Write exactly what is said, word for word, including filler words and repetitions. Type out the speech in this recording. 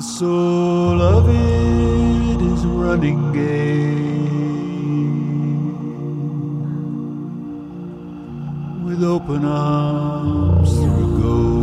The soul of it is running gay with open arms through a gold